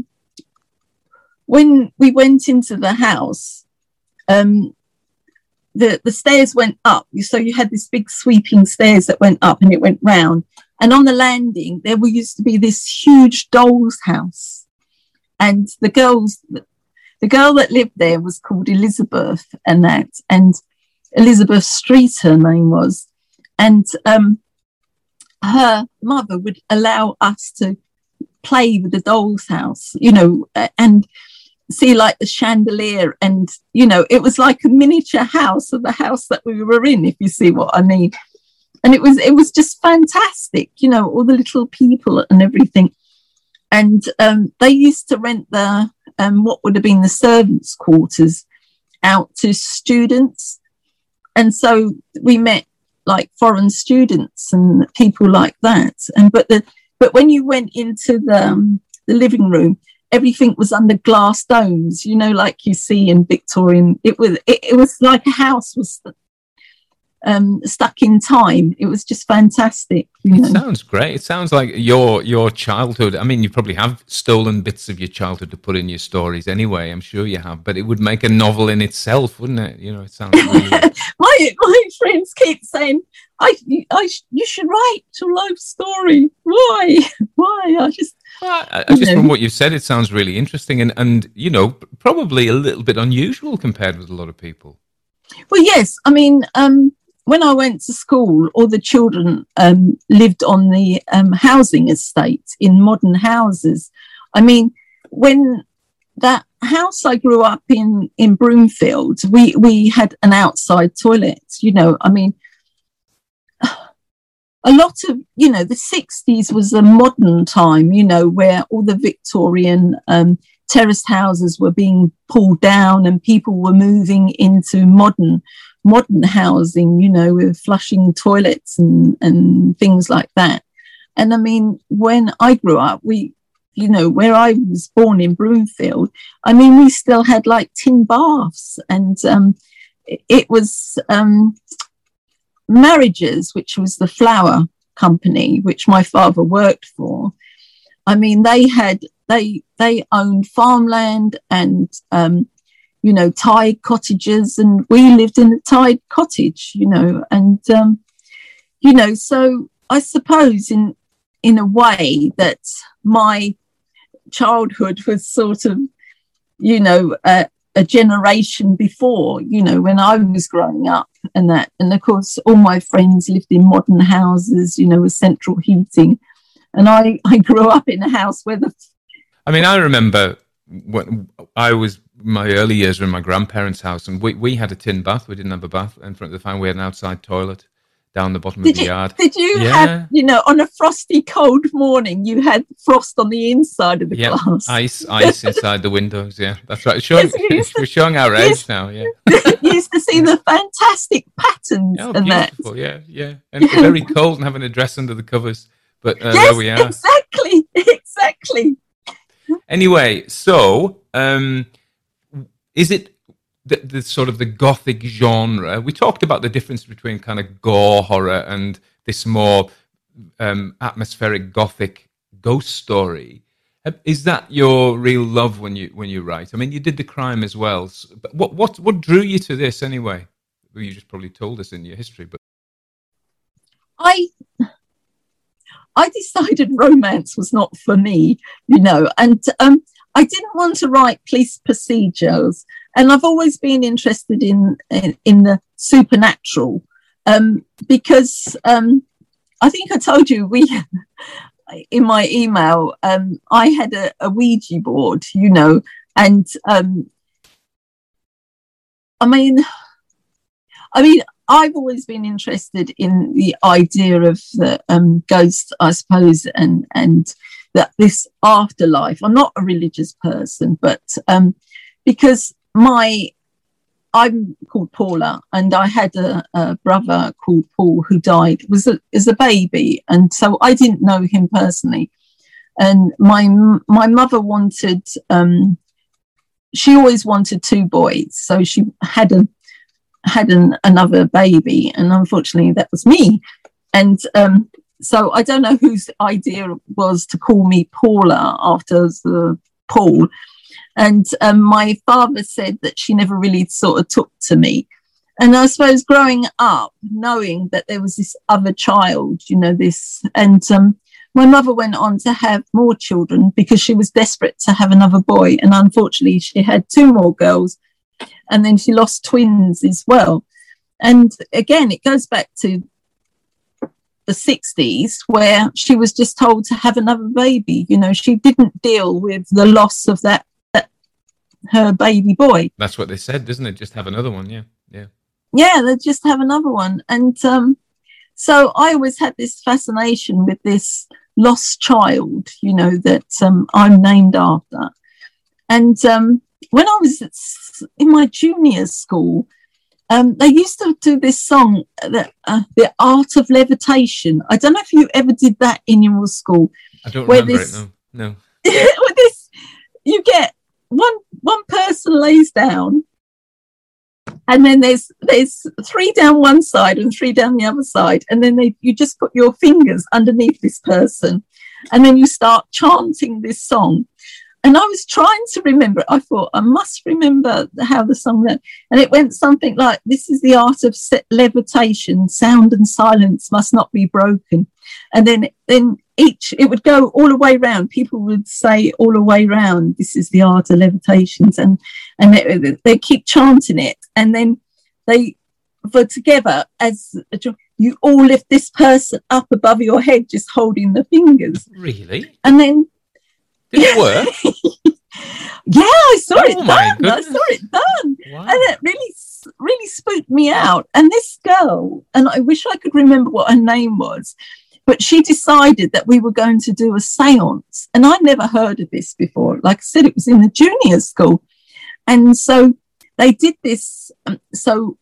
when we went into the house, the stairs went up. So you had this big sweeping stairs that went up and it went round. And on the landing, there used to be this huge doll's house. And the girl that lived there was called Elizabeth, and Elizabeth Street, her name was. And her mother would allow us to play with the doll's house, and see like the chandelier. And, it was like a miniature house of the house that we were in, if you see what I mean. And it was just fantastic, all the little people and everything. And they used to rent the what would have been the servants' quarters out to students. And so we met like foreign students and people like that. But when you went into the living room, everything was under glass domes, like you see in Victorian. It was like a house was stuck in time. It was just fantastic. It sounds great. It sounds like your childhood. I mean, you probably have stolen bits of your childhood to put in your stories anyway. I'm sure you have, but it would make a novel in itself, wouldn't it? It sounds really... my friends keep saying, you should write a love story. Why? I just from what you've said, it sounds really interesting and probably a little bit unusual compared with a lot of people. Well, yes. I mean, when I went to school, all the children lived on the housing estate in modern houses. I mean, when that house I grew up in Broomfield, we had an outside toilet, I mean, a lot of, the 60s was a modern time, where all the Victorian terraced houses were being pulled down and people were moving into modern housing, with flushing toilets and things like that. And I mean, when I grew up, where I was born in Broomfield, I mean, we still had like tin baths, and it was Marriages, which was the flower company, which my father worked for. I mean, they owned farmland and, tied cottages, and we lived in a tied cottage, and, so I suppose in a way that my childhood was sort of, a generation before, when I was growing up and that. And of course, all my friends lived in modern houses, with central heating. And I grew up in a house where I remember when I was, my early years were in my grandparents' house, and we had a tin bath. We didn't have a bath in front of the family. We had an outside toilet down the bottom of the yard. Did you have, on a frosty, cold morning, you had frost on the inside of the glass? Ice inside the windows, yeah. That's right. We're showing our age now, yeah. You used to see the fantastic patterns and that. Yeah. And very cold and having a dress under the covers. But there we are. Exactly. Anyway, so is it the sort of the gothic genre? We talked about the difference between kind of gore horror and this more atmospheric gothic ghost story. Is that your real love when you write? I mean, you did the crime as well. But what drew you to this anyway? Well, you just probably told us in your history, but I decided romance was not for me, and I didn't want to write police procedures, and I've always been interested in the supernatural, because I think I told you in my email, I had a Ouija board, and I mean, I've always been interested in the idea of the ghost, I suppose, and that this afterlife. I'm not a religious person, but because I'm called Paula, and I had a brother called Paul who died as a baby, and so I didn't know him personally. And my mother wanted, she always wanted two boys, so she had another baby, and unfortunately that was me. And so I don't know whose idea was to call me Paula after Paul. And my father said that she never really sort of took to me. And I suppose growing up, knowing that there was this other child, and my mother went on to have more children because she was desperate to have another boy. And unfortunately, she had two more girls, and then she lost twins as well. And again, it goes back to the 60s, where she was just told to have another baby. She didn't deal with the loss of that her baby boy. That's what they said, doesn't it? Just have another one. Yeah they just have another one. And so I always had this fascination with this lost child, that I'm named after. And when I was in my junior school, they used to do this song, The Art of Levitation. I don't know if you ever did that in your school. I don't remember it, no. With this, you get one person lays down, and then there's three down one side and three down the other side, and then you just put your fingers underneath this person, and then you start chanting this song. And I was trying to remember it. I thought, I must remember how the song went. And it went something like, this is the art of levitation. Sound and silence must not be broken. And then it would go all the way round. People would say all the way round, this is the art of levitations. And they keep chanting it. And then they were together as you all lift this person up above your head, just holding the fingers. Really? And then, did it work? Yeah, I saw it done. Goodness. I saw it done. Wow. And it really spooked me out. And this girl, and I wish I could remember what her name was, but she decided that we were going to do a seance. And I never heard of this before. Like I said, it was in the junior school. And so they did this. So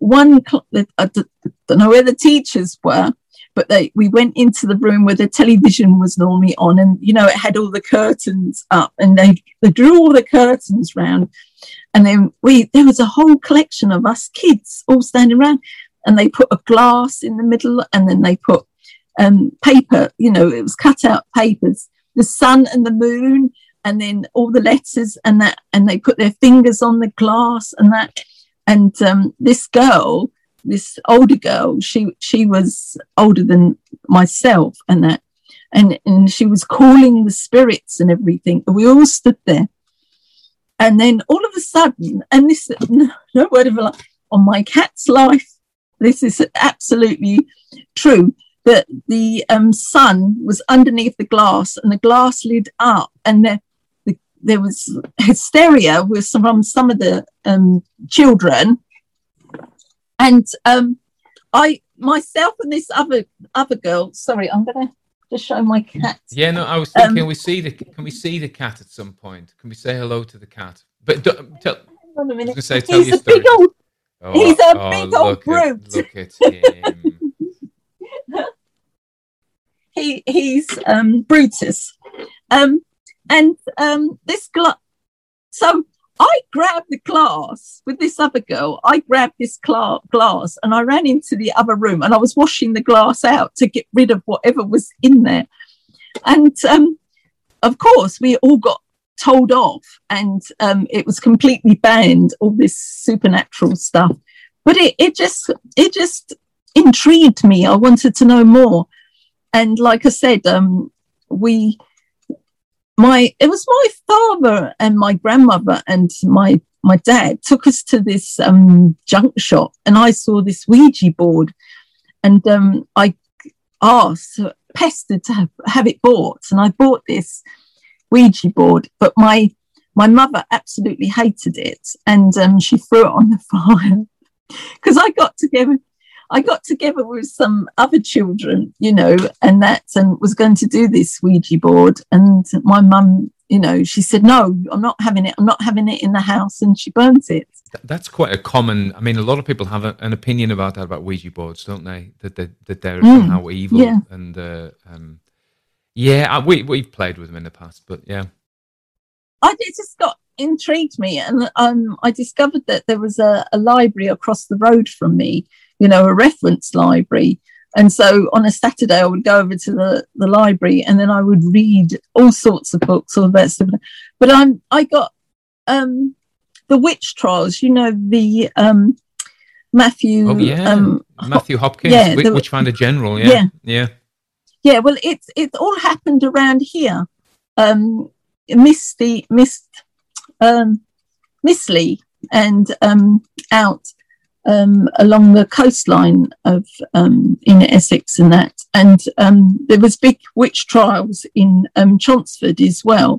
I don't know where the teachers were, but we went into the room where the television was normally on, and it had all the curtains up, and they drew all the curtains round, and then there was a whole collection of us kids all standing around, and they put a glass in the middle, and then they put paper, it was cut out papers, the sun and the moon, and then all the letters and that, and they put their fingers on the glass and that, and this girl, this older girl, she was older than myself and that, and she was calling the spirits and everything. We all stood there, and then all of a sudden, and this, no word of a lie, on my cat's life, this is absolutely true, that the sun was underneath the glass, and the glass lit up, and there was hysteria from some of the children. And I myself and this other girl. Sorry, I'm going to just show my cat. Yeah, no, I was thinking, can we see the cat at some point? Can we say hello to the cat? But tell. Hang on a minute. He's a big old. He's a big old brute. Look at him. He's Brutus, and this glass. So I grabbed the glass with this other girl. I grabbed this glass and I ran into the other room, and I was washing the glass out to get rid of whatever was in there. And of course, we all got told off, and it was completely banned, all this supernatural stuff. But it just intrigued me. I wanted to know more. And like I said, it was my father and my grandmother and my dad took us to this junk shop, and I saw this Ouija board, and I pestered to have it bought, and I bought this Ouija board, but my mother absolutely hated it, and she threw it on the fire because I got together with some other children, and was going to do this Ouija board. And my mum, she said, no, I'm not having it in the house. And she burnt it. That's quite a common, a lot of people have an opinion about that, about Ouija boards, don't they? That they're somehow evil. Yeah. And we've played with them in the past, but yeah. It just intrigued me. And I discovered that there was a library across the road from me, a reference library. And so on a Saturday, I would go over to the library, and then I would read all sorts of books, all that stuff. But I got the witch trials, the Matthew. Oh yeah, Matthew Hopkins, yeah, Witchfinder General. Yeah. Well, it all happened around here. Miss Lee, and out along the coastline of in Essex and that, and there was big witch trials in Chelmsford as well.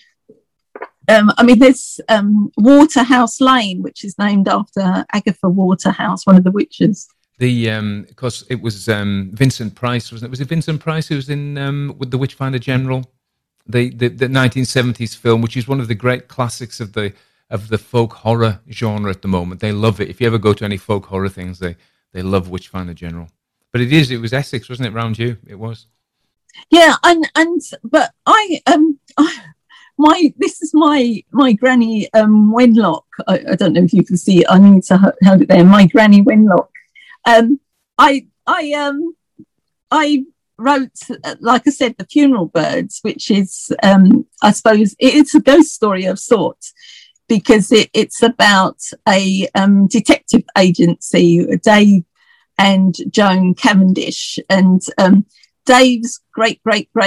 There's Waterhouse Lane, which is named after Agatha Waterhouse, one of the witches. Because it was Vincent Price, wasn't it? Was it Vincent Price who was in with the Witchfinder General, the 1970s film, which is one of the great classics of the folk horror genre at the moment. They love it. If you ever go to any folk horror things, they love Witchfinder General. But it was Essex, wasn't it? Round you, it was. Yeah, but this is my granny Wenlock. I don't know if you can see it. I need to hold it there. My granny Wenlock. I wrote, like I said, The Funeral Birds, which is, I suppose, it's a ghost story of sorts, because it's about a detective agency, Dave and Joan Cavendish, and Dave's great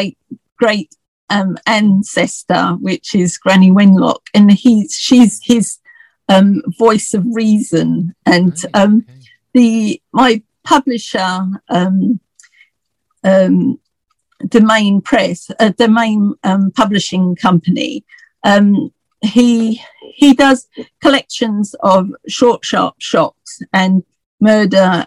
ancestor, which is Granny Wenlock, and she's his voice of reason. And my publisher, Domain Press, Domain Publishing Company, he does collections of short, sharp shocks and murder,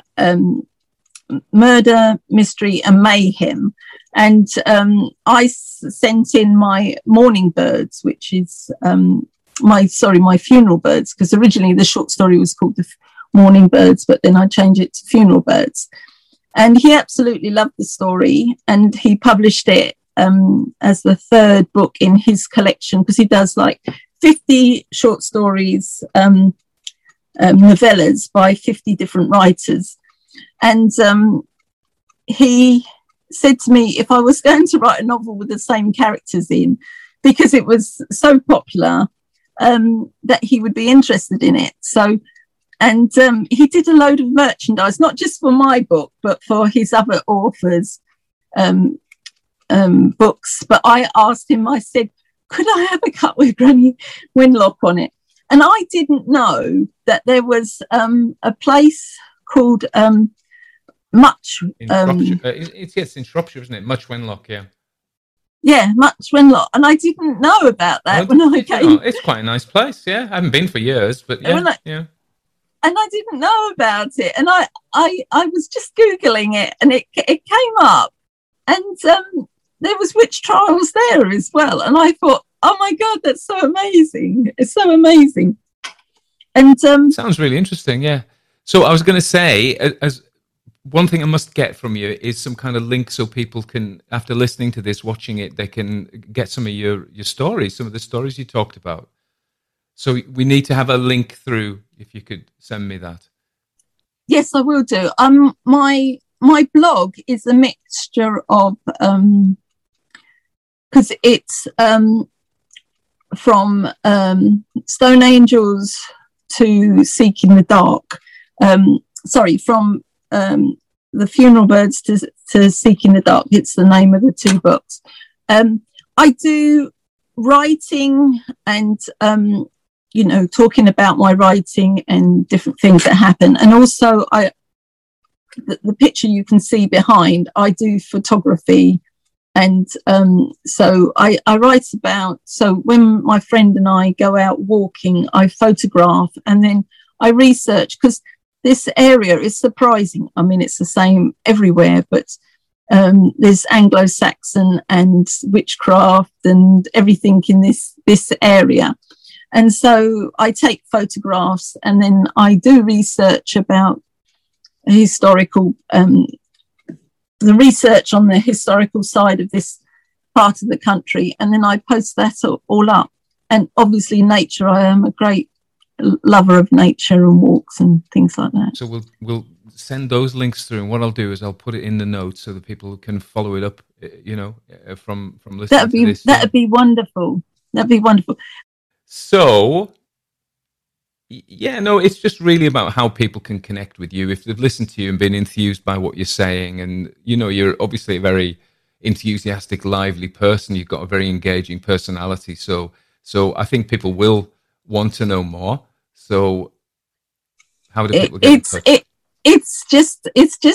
mystery, and mayhem. And I sent in my Morning Birds, which is my Funeral Birds, because originally the short story was called The Morning Birds, but then I changed it to Funeral Birds. And he absolutely loved the story, and he published it as the third book in his collection, because he does like 50 short stories, novellas by 50 different writers. And he said to me if I was going to write a novel with the same characters in, because it was so popular, that he would be interested in it. So, and he did a load of merchandise, not just for my book, but for his other authors' books. But I asked him, I said, could I have a cut with Granny Wenlock on it? And I didn't know that there was a place called Much. In Shropshire. It's in Shropshire, isn't it? Much Wenlock, yeah. Yeah, Much Wenlock. And I didn't know about that when I came. It's quite a nice place, yeah. I haven't been for years, but yeah. Yeah. And I didn't know about it. And I was just Googling it, and it came up. And there was witch trials there as well. And I thought, oh my God, that's so amazing. It's so amazing. And sounds really interesting, yeah. So I was going to say, as one thing I must get from you is some kind of link, so people can, after listening to this, watching it, they can get some of your stories, some of the stories you talked about. So we need to have a link through, if you could send me that. Yes, I will do. My blog is a mixture of because it's from Stone Angels to Seek in the Dark. From The Funeral Birds to Seek in the Dark. It's the name of the two books. I do writing and, talking about my writing and different things that happen. And also the picture you can see behind, I do photography. And so I write about, so when my friend and I go out walking, I photograph and then I research, because this area is surprising. I mean, it's the same everywhere, but there's Anglo-Saxon and witchcraft and everything in this area. And so I take photographs and then I do research about historical, the research on the historical side of this part of the country. And then I post that all up. And obviously nature, I am a great lover of nature and walks and things like that. So we'll send those links through, and what I'll do is I'll put it in the notes so that people can follow it up, from listening to this. That'd be wonderful. That'd be wonderful. So, yeah, no, it's just really about how people can connect with you if they've listened to you and been enthused by what you're saying. And, you're obviously a very enthusiastic, lively person. You've got a very engaging personality. So I think people will want to know more. So how do people get in touch? It's just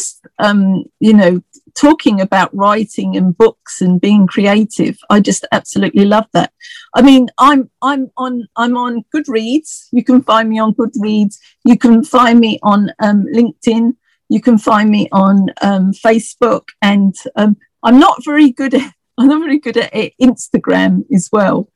talking about writing and books and being creative. I just absolutely love that. I mean, I'm on Goodreads. You can find me on Goodreads. You can find me on LinkedIn. You can find me on Facebook, and I'm not very good at Instagram as well.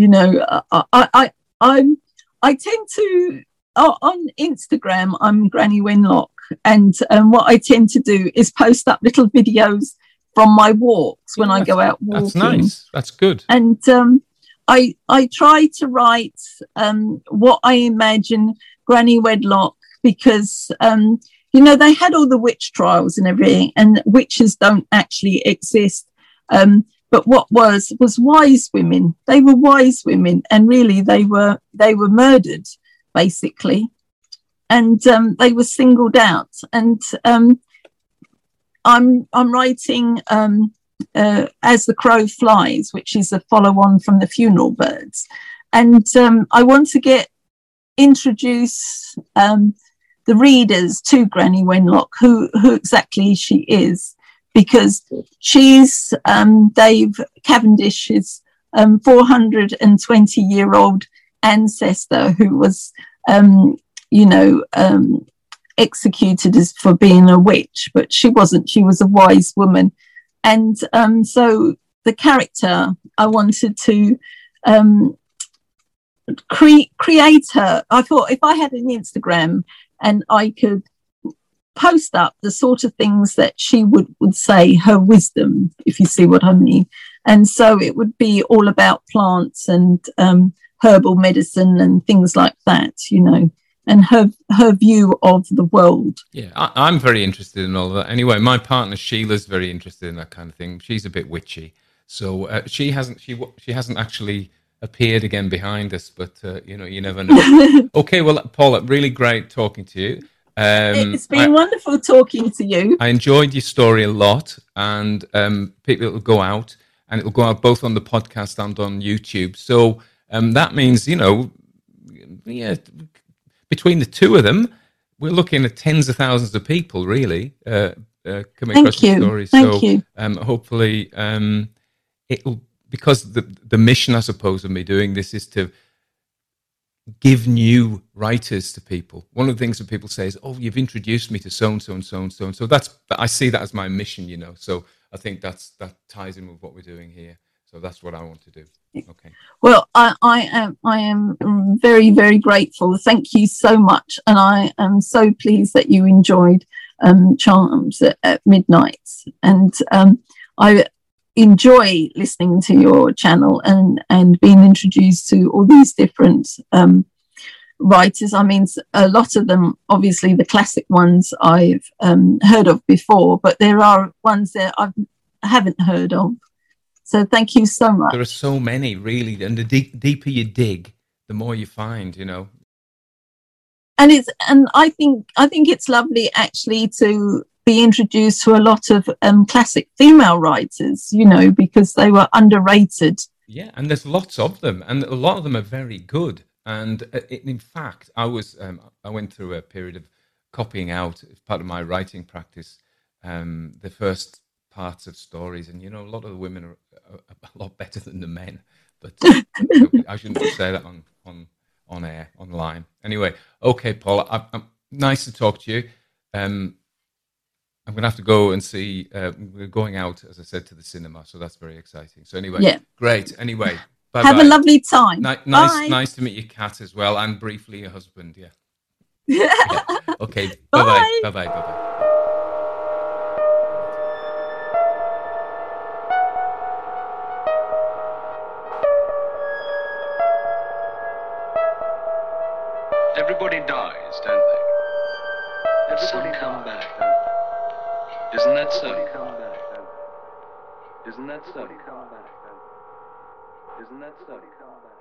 I tend to on Instagram. I'm Granny Wenlock. And what I tend to do is post up little videos from my walks when I go out walking. That's nice. That's good. And I try to write what I imagine Granny Wedlock, because, they had all the witch trials and everything, and witches don't actually exist. But what was wise women. They were wise women, and really they were murdered, basically. And they were singled out. And I'm writing As the Crow Flies, which is a follow-on from The Funeral Birds. And I want to introduce the readers to Granny Wenlock, who exactly she is, because she's Dave Cavendish's 420-year-old ancestor who was executed as for being a witch, but she wasn't. She was a wise woman. And so the character, I wanted to create her. I thought if I had an Instagram and I could post up the sort of things that she would say, her wisdom, if you see what I mean. And so it would be all about plants and herbal medicine and things like that, and her view of the world. Yeah, I'm very interested in all of that. Anyway, my partner Sheila's very interested in that kind of thing. She's a bit witchy, so she hasn't actually appeared again behind us, but you never know. Okay, well, Paula, really great talking to you. It's been wonderful talking to you. I enjoyed your story a lot, and people will go out, and it will go out both on the podcast and on YouTube. So that means, between the two of them, we're looking at tens of thousands of people, really, coming across the story. Thank you. Hopefully, it'll, because the mission, I suppose, of me doing this is to give new writers to people. One of the things that people say is, "Oh, you've introduced me to so and so and so and so." And so I see that as my mission, So I think that ties in with what we're doing here. So that's what I want to do. Okay. Well, I am very, very grateful. Thank you so much, and I am so pleased that you enjoyed Charms at Midnight. And I enjoy listening to your channel and being introduced to all these different writers. I mean, a lot of them, obviously, the classic ones I've heard of before, but there are ones that I haven't heard of. So thank you so much. There are so many, really, and the deeper you dig, the more you find, you know. And I think it's lovely actually to be introduced to a lot of classic female writers, you know, because they were underrated. Yeah, and there's lots of them, and a lot of them are very good. And in fact, I went through a period of copying out as part of my writing practice the first parts of stories, and you know, a lot of the women are a lot better than the men. But I shouldn't say that on air, online. Anyway, okay, Paula, nice to talk to you. I'm going to have to go and see. We're going out, as I said, to the cinema, so that's very exciting. So anyway, yeah. Great. Anyway, bye-bye. Have a lovely time. Nice to meet your cat as well, and briefly your husband. Yeah. Yeah. Okay. Bye-bye. Bye-bye. Bye-bye. Everybody dies, don't they? Everybody come back, don't they? Isn't that so? Isn't that so? Isn't that so?